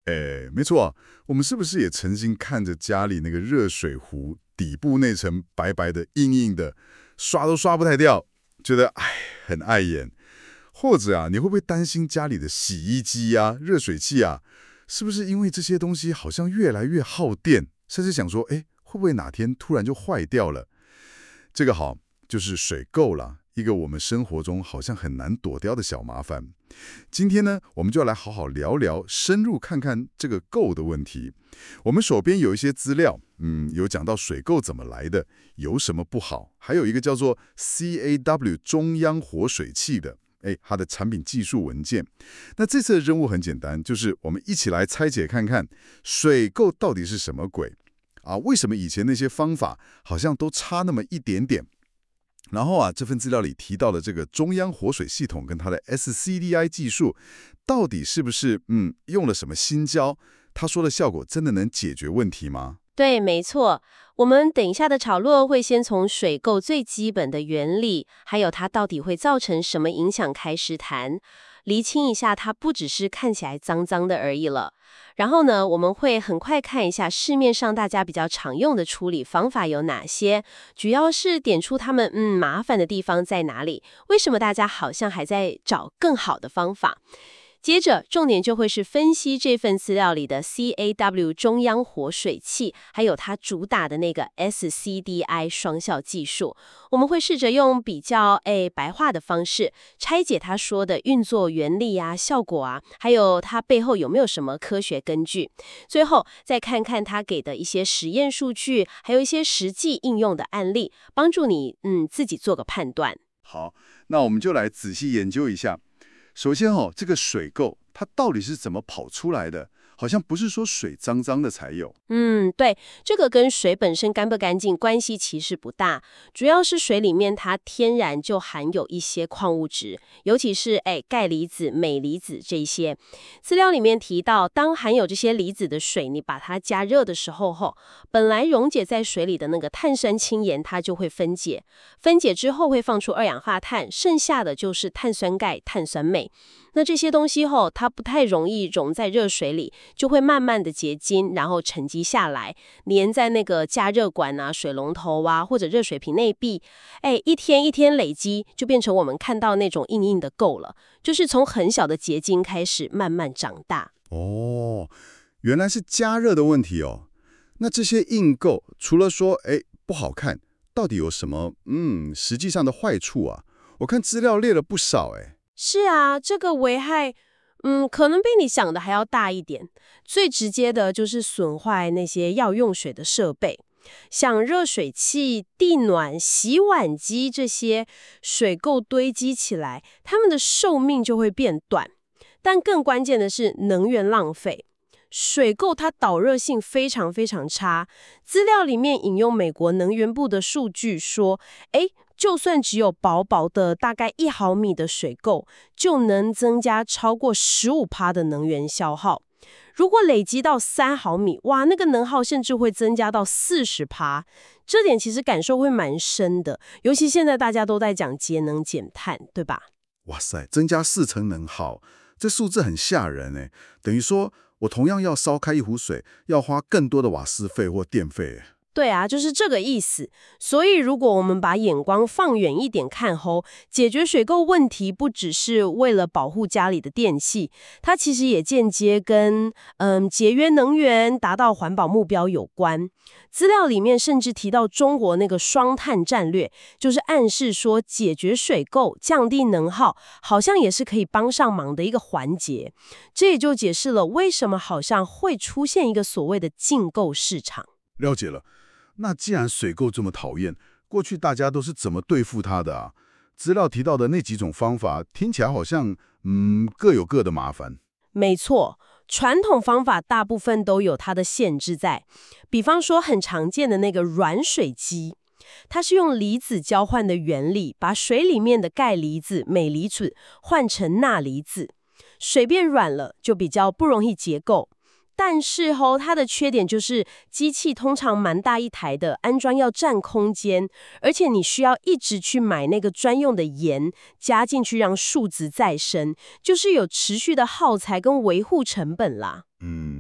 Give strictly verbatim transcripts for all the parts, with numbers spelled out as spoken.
哎，没错啊，我们是不是也曾经看着家里那个热水壶底部那层白白的、硬硬的，刷都刷不太掉，觉得哎很碍眼？或者啊，你会不会担心家里的洗衣机啊、热水器啊，是不是因为这些东西好像越来越耗电，甚至想说，哎，会不会哪天突然就坏掉了？这个好，就是水垢了，一个我们生活中好像很难躲掉的小麻烦。今天呢，我们就要来好好聊聊，深入看看这个垢的问题。我们手边有一些资料，嗯，有讲到水垢怎么来的，有什么不好，还有一个叫做 C A W 中央活水器的，哎，它的产品技术文件。那这次的任务很简单，就是我们一起来拆解看看水垢到底是什么鬼啊？为什么以前那些方法好像都差那么一点点？然后啊，这份资料里提到的这个中央活水系统跟它的 S C D I 技术，到底是不是嗯用了什么新胶？他说的效果真的能解决问题吗？ 对，没错。我们等一下的讨论会先从水垢最基本的原理，还有它到底会造成什么影响开始谈，厘清一下它不只是看起来脏脏的而已了。然后呢，我们会很快看一下市面上大家比较常用的处理方法有哪些，主要是点出他们嗯麻烦的地方在哪里，为什么大家好像还在找更好的方法。接着，重点就会是分析这份资料里的 C A W 中央活水器，还有它主打的那个 S C D I 双效技术。我们会试着用比较诶白话的方式拆解他说的运作原理啊、效果啊，还有它背后有没有什么科学根据。最后再看看他给的一些实验数据，还有一些实际应用的案例，帮助你嗯自己做个判断。 好，那我们就来仔细研究一下。首先哦，这个水垢它到底是怎么跑出来的？好像不是说水脏脏的才有。 嗯，对，这个跟水本身干不干净关系其实不大，主要是水里面它天然就含有一些矿物质，尤其是哎钙离子、镁离子这些。资料里面提到，当含有这些离子的水，你把它加热的时候后，本来溶解在水里的那个碳酸氢盐它就会分解，分解之后会放出二氧化碳，剩下的就是碳酸钙、碳酸镁。那这些东西后，它不太容易溶在热水里，就会慢慢的结晶，然后沉积下来，粘在那个加热管啊、水龙头啊或者热水瓶内壁，哎，一天一天累积，就变成我们看到那种硬硬的垢了，就是从很小的结晶开始慢慢长大。 哦，原来是加热的问题哦。那这些硬垢除了说哎不好看，到底有什么嗯实际上的坏处啊？我看资料列了不少哎。 是啊，这个危害，嗯，可能比你想的还要大一点。最直接的就是损坏那些要用水的设备，像热水器、地暖、洗碗机这些，水垢堆积起来，它们的寿命就会变短。但更关键的是能源浪费。水垢它导热性非常非常差，资料里面引用美国能源部的数据说，诶，就算只有薄薄的大概一毫米的水垢，就能增加超过 百分之十五 的能源消耗。如果累积到三毫米，哇，那个能耗甚至会增加到 百分之四十。这点其实感受会蛮深的，尤其现在大家都在讲节能减碳，对吧？ 哇塞，增加四成能耗，这数字很吓人哎，等于说我同样要烧开一壶水，要花更多的瓦斯费或电费。 对啊，就是这个意思。所以如果我们把眼光放远一点看后，解决水垢问题不只是为了保护家里的电器，它其实也间接跟嗯节约能源、达到环保目标有关。资料里面甚至提到中国那个双碳战略，就是暗示说解决水垢、降低能耗，好像也是可以帮上忙的一个环节。这也就解释了为什么好像会出现一个所谓的净垢市场。 了解了。那既然水垢这么讨厌，过去大家都是怎么对付它的啊？资料提到的那几种方法，听起来好像嗯各有各的麻烦。 没错，传统方法大部分都有它的限制在，比方说很常见的那个软水机，它是用离子交换的原理，把水里面的钙离子、镁离子换成钠离子，水变软了，就比较不容易结垢。但是吼，它的缺点就是机器通常蛮大一台的，安装要占空间，而且你需要一直去买那个专用的盐加进去让数值再生，就是有持续的耗材跟维护成本啦。 嗯，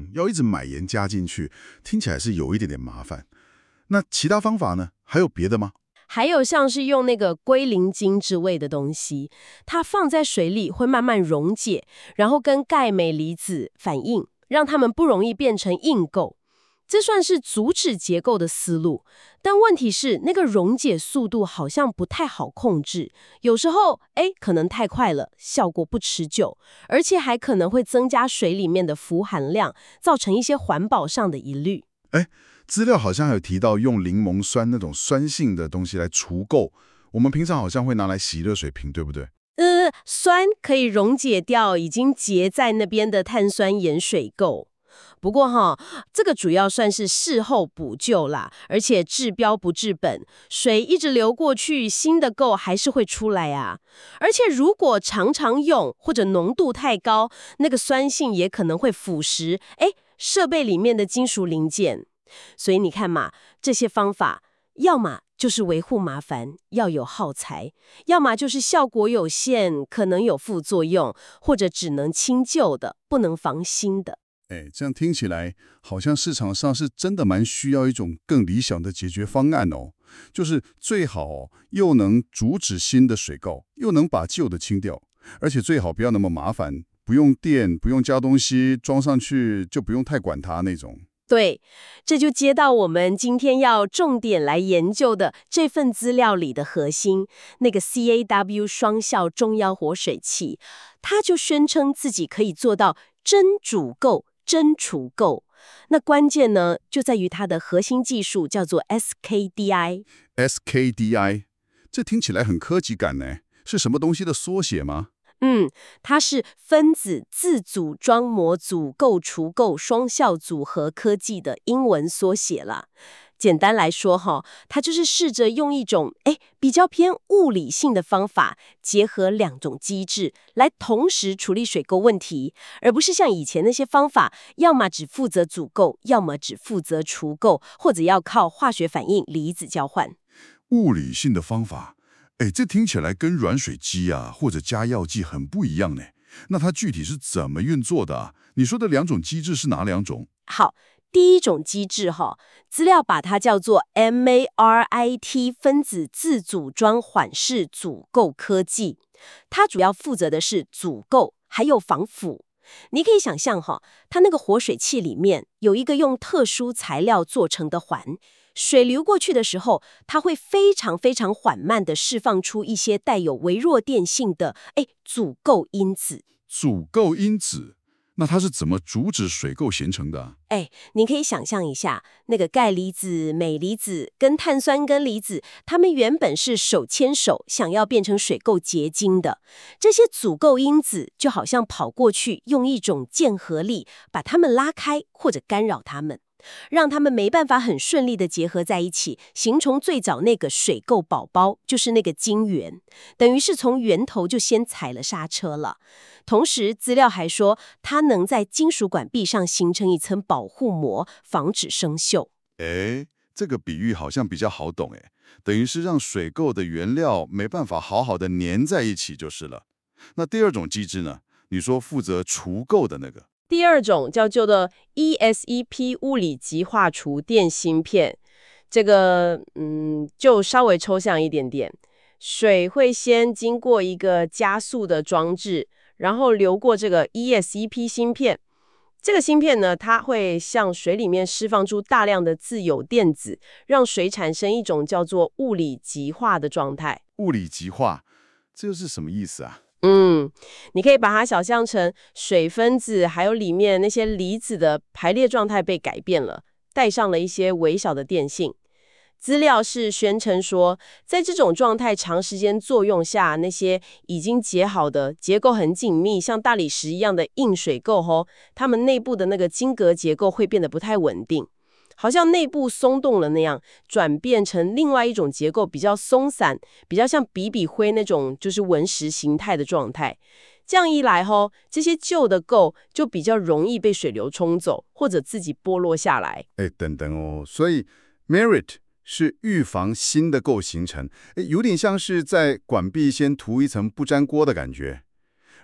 要一直买盐加进去，听起来是有一点点麻烦。那其他方法呢？还有别的吗？ 还有像是用那个龟苓精之类的东西，它放在水里会慢慢溶解，然后跟钙镁离子反应，让它们不容易变成硬垢。这算是阻止结构的思路，但问题是那个溶解速度好像不太好控制，有时候哎可能太快了，效果不持久，而且还可能会增加水里面的氟含量，造成一些环保上的疑虑。 哎，资料好像还有提到用柠檬酸那种酸性的东西来除垢，我们平常好像会拿来洗热水瓶，对不对？ 呃，酸可以溶解掉已经结在那边的碳酸盐水垢。不过哈，这个主要算是事后补救啦，而且治标不治本，水一直流过去，新的垢还是会出来啊。而且如果常常用或者浓度太高，那个酸性也可能会腐蚀哎设备里面的金属零件。所以你看嘛，这些方法要么就是维护麻烦，要有耗材，要么就是效果有限，可能有副作用，或者只能清旧的，不能防新的。 哎，这样听起来好像市场上是真的蛮需要一种更理想的解决方案哦，就是最好又能阻止新的水垢，又能把旧的清掉，而且最好不要那么麻烦，不用电，不用加东西，装上去就不用太管它那种。 对，这就接到我们今天要重点来研究的这份资料里的核心，那个 C A W 双效中腰活水器，它就宣称自己可以做到真煮垢、真除垢。那关键呢，就在于它的核心技术叫做 S K D I。 S K D I， 这听起来很科技感呢，是什么东西的缩写吗？ 嗯，它是分子自组装模组构除垢双效组合科技的英文缩写了。简单来说哈，它就是试着用一种哎比较偏物理性的方法，结合两种机制来同时处理水垢问题，而不是像以前那些方法，要么只负责阻垢，要么只负责除垢，或者要靠化学反应离子交换。 物理性的方法，哎，这听起来跟软水机啊或者加药剂很不一样呢。那它具体是怎么运作的啊？你说的两种机制是哪两种？ 好，第一种机制哈，资料把它叫做 M A R I T 分子自组装缓释阻垢科技，它主要负责的是阻垢还有防腐。你可以想象哈，它那个活水器里面有一个用特殊材料做成的环，水流过去的时候，它会非常非常缓慢地释放出一些带有微弱电性的哎阻垢因子。 阻垢因子，那它是怎么阻止水垢形成的啊？ 哎，你可以想象一下，那个钙离子、镁离子跟碳酸根离子，它们原本是手牵手想要变成水垢结晶的。这些阻垢因子就好像跑过去，用一种键合力把它们拉开或者干扰它们，让它们没办法很顺利的结合在一起，形成最早那个水垢宝宝，就是那个晶圆，等于是从源头就先踩了刹车了。同时，资料还说，它能在金属管壁上形成一层保护膜，防止生锈。 哎，这个比喻好像比较好懂哎，等于是让水垢的原料没办法好好的粘在一起就是了。那第二种机制呢？你说负责除垢的那个？ 第二种叫做的 E S E P 物理极化除电芯片，这个嗯就稍微抽象一点点。水会先经过一个加速的装置，然后流过这个 E S E P 芯片。这个芯片呢，它会向水里面释放出大量的自由电子，让水产生一种叫做物理极化的状态。 物理极化，这又是什么意思啊？ 嗯，你可以把它想象成水分子还有里面那些离子的排列状态被改变了，带上了一些微小的电性。资料是宣称说，在这种状态长时间作用下，那些已经结好的、结构很紧密、像大理石一样的硬水垢吼，它们内部的那个晶格结构会变得不太稳定，好像内部松动了那样，转变成另外一种结构，比较松散，比较像比比灰那种就是纹石形态的状态。这样一来吼，这些旧的垢就比较容易被水流冲走，或者自己剥落下来。 哎，等等哦，所以 merit 是预防新的垢形成，诶有点像是在管壁先涂一层不粘锅的感觉。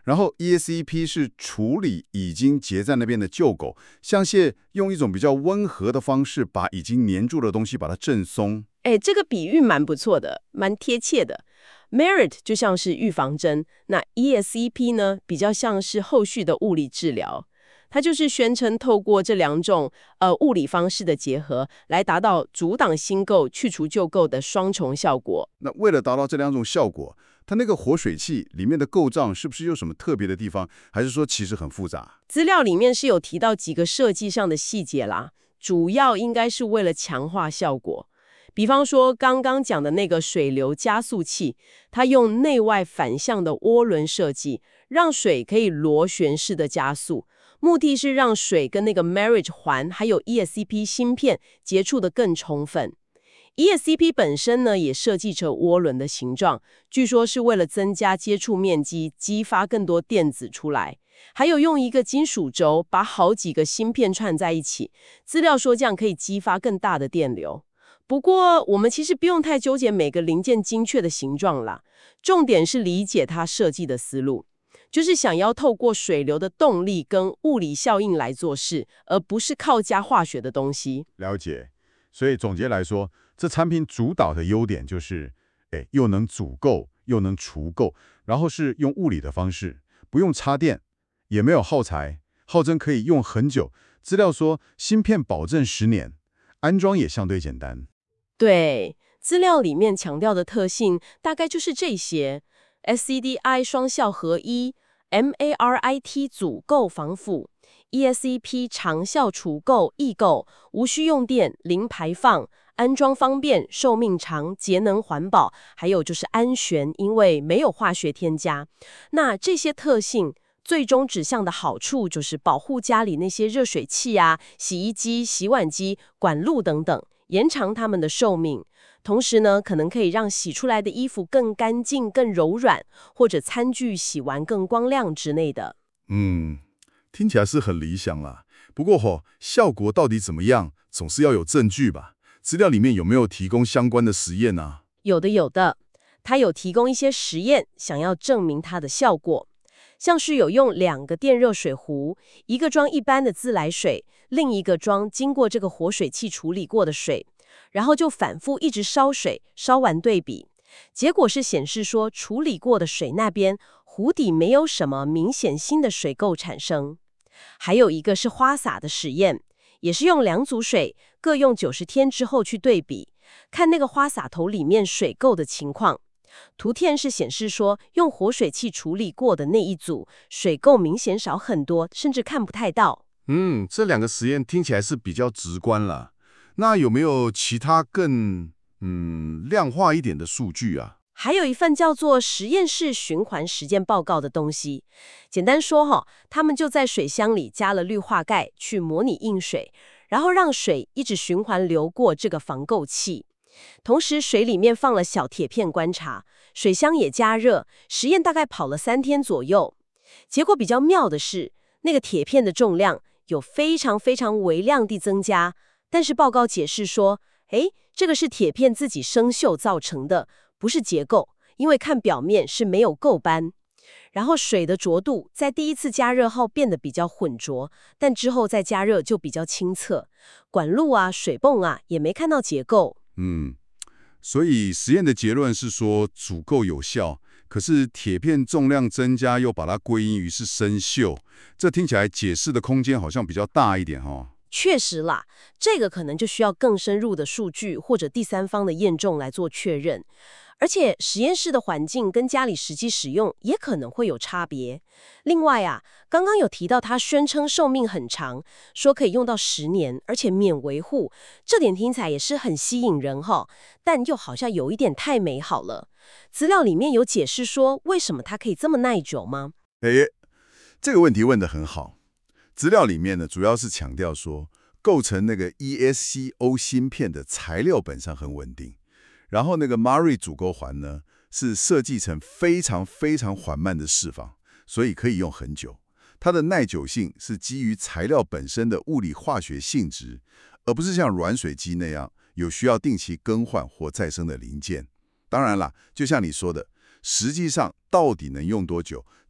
然后 E S E P 是处理已经结在那边的旧狗，象限用一种比较温和的方式把已经粘住的东西把它震松。 哎，这个比喻蛮不错的，蛮贴切的。Merit 就像是预防针，那 E S E P 呢，比较像是后续的物理治疗。它就是宣称透过这两种呃物理方式的结合，来达到阻挡新构、去除旧构的双重效果。 那为了达到这两种效果，它那个活水器里面的构造是不是有什么特别的地方，还是说其实很复杂？ 资料里面是有提到几个设计上的细节啦，主要应该是为了强化效果。比方说刚刚讲的那个水流加速器，它用内外反向的涡轮设计，让水可以螺旋式的加速，目的是让水跟那个 marriage 环还有 E S E P 芯片接触得更充分。E S E P 本身呢也设计成涡轮的形状，据说是为了增加接触面积，激发更多电子出来。还有用一个金属轴把好几个芯片串在一起，资料说这样可以激发更大的电流。不过我们其实不用太纠结每个零件精确的形状啦，重点是理解它设计的思路，就是想要透过水流的动力跟物理效应来做事，而不是靠加化学的东西。 了解。所以总结来说，这产品主导的优点就是，哎，又能阻构，又能除构，然后是用物理的方式，不用插电，也没有耗材，号称可以用很久。资料说芯片保证十年，安装也相对简单。 对，资料里面强调的特性大概就是这些 ：S C D I 双效合一、M A R I T 阻构防腐、E S E P 长效除垢易购、无需用电、零排放、安装方便、寿命长、节能环保，还有就是安全，因为没有化学添加。那这些特性最终指向的好处就是保护家里那些热水器啊、洗衣机、洗碗机、管路等等，延长它们的寿命。同时呢，可能可以让洗出来的衣服更干净、更柔软，或者餐具洗完更光亮之类的。 嗯，听起来是很理想啦。不过吼、哦，效果到底怎么样，总是要有证据吧？资料里面有没有提供相关的实验啊？ 有的，有的，它有提供一些实验，想要证明它的效果。像是有用两个电热水壶，一个装一般的自来水，另一个装经过这个活水器处理过的水，然后就反复一直烧水，烧完对比。结果是显示说，处理过的水那边壶底没有什么明显新的水垢产生。还有一个是花洒的实验，也是用两组水，各用九十天之后去对比，看那个花洒头里面水垢的情况。图片是显示说，用活水器处理过的那一组水垢明显少很多，甚至看不太到。 嗯，这两个实验听起来是比较直观了。那有没有其他更嗯量化一点的数据啊？ 还有一份叫做实验室循环实践报告的东西。简单说哈，他们就在水箱里加了氯化钙去模拟硬水，然后让水一直循环流过这个防垢器。同时水里面放了小铁片观察，水箱也加热，实验大概跑了三天左右。结果比较妙的是，那个铁片的重量有非常非常微量地增加，但是报告解释说，诶，这个是铁片自己生锈造成的，不是结构，因为看表面是没有垢斑。然后水的浊度在第一次加热后变得比较浑浊，但之后再加热就比较清澈，管路啊、水泵啊也没看到结构。 嗯，所以实验的结论是说足够有效，可是铁片重量增加又把它归因于是生锈，这听起来解释的空间好像比较大一点哦。 确实啦，这个可能就需要更深入的数据或者第三方的验证来做确认。而且实验室的环境跟家里实际使用也可能会有差别。另外啊，刚刚有提到它宣称寿命很长，说可以用到十年，而且免维护，这点听起来也是很吸引人哈，但又好像有一点太美好了。资料里面有解释说为什么它可以这么耐久吗？ 诶，这个问题问得很好。资料里面呢，主要是强调说，构成那个 E S C O 芯片的材料本上很稳定。然后那个 Mari 阻构环呢，是设计成非常非常缓慢的释放，所以可以用很久。它的耐久性是基于材料本身的物理化学性质，而不是像软水机那样有需要定期更换或再生的零件。当然啦，就像你说的，实际上到底能用多久，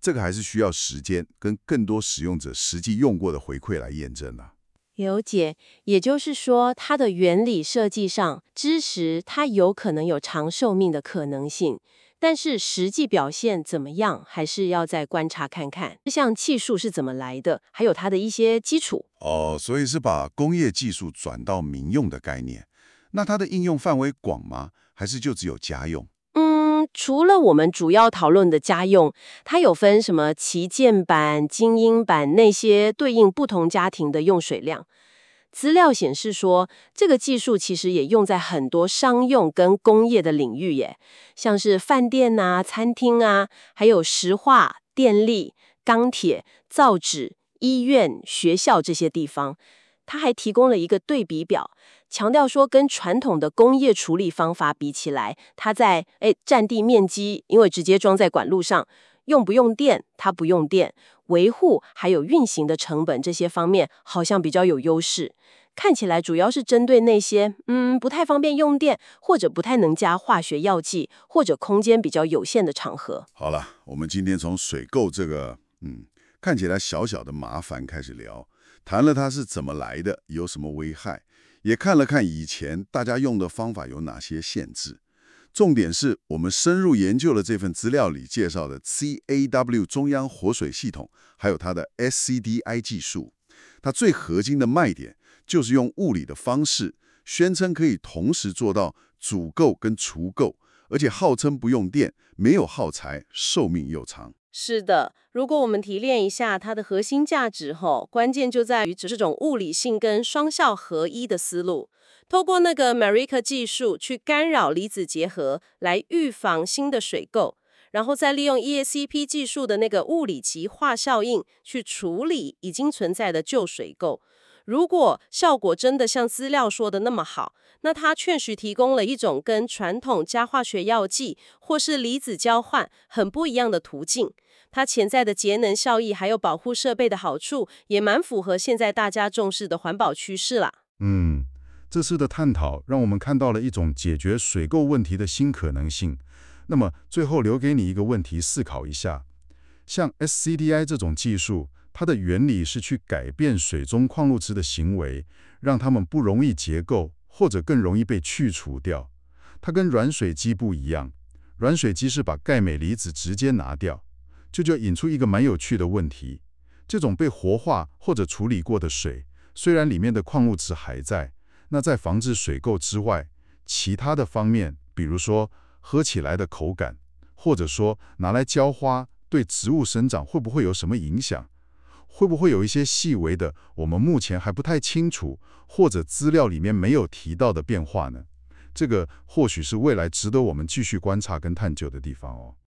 这个还是需要时间跟更多使用者实际用过的回馈来验证啊。 了解，也就是说，它的原理设计上支持它有可能有长寿命的可能性，但是实际表现怎么样，还是要再观察看看。这项技术是怎么来的，还有它的一些基础。 哦，所以是把工业技术转到民用的概念。那它的应用范围广吗？还是就只有家用？ 嗯，除了我们主要讨论的家用，它有分什么旗舰版、精英版那些对应不同家庭的用水量。资料显示说，这个技术其实也用在很多商用跟工业的领域耶，像是饭店啊、餐厅啊，还有石化、电力、钢铁、造纸、医院、学校这些地方。它还提供了一个对比表，强调说跟传统的工业处理方法比起来，它在诶占地面积，因为直接装在管路上，用不用电，它不用电，维护还有运行的成本这些方面好像比较有优势。看起来主要是针对那些嗯不太方便用电，或者不太能加化学药剂，或者空间比较有限的场合。 好了，我们今天从水垢这个嗯看起来小小的麻烦开始聊，谈了它是怎么来的，有什么危害，也看了看以前大家用的方法有哪些限制。重点是我们深入研究了这份资料里介绍的 C A W 中央活水系统，还有它的 S C D I 技术。它最核心的卖点就是用物理的方式，宣称可以同时做到阻垢跟除垢，而且号称不用电，没有耗材，寿命又长。 是的，如果我们提炼一下它的核心价值后，关键就在于这种物理性跟双效合一的思路。透过那个 Marika 技术去干扰离子结合，来预防新的水垢，然后再利用 E S C P 技术的那个物理极化效应去处理已经存在的旧水垢。如果效果真的像资料说的那么好，那它确实提供了一种跟传统加化学药剂或是离子交换很不一样的途径。它潜在的节能效益还有保护设备的好处，也蛮符合现在大家重视的环保趋势啦。 嗯，这次的探讨让我们看到了一种解决水垢问题的新可能性。那么最后留给你一个问题思考一下，像 S C D I 这种技术，它的原理是去改变水中矿物质的行为，让它们不容易结垢，或者更容易被去除掉。它跟软水机不一样，软水机是把钙镁离子直接拿掉，这就引出一个蛮有趣的问题。这种被活化或者处理过的水，虽然里面的矿物质还在，那在防治水垢之外，其他的方面，比如说喝起来的口感，或者说拿来浇花，对植物生长会不会有什么影响？会不会有一些细微的，我们目前还不太清楚，或者资料里面没有提到的变化呢？这个或许是未来值得我们继续观察跟探究的地方哦。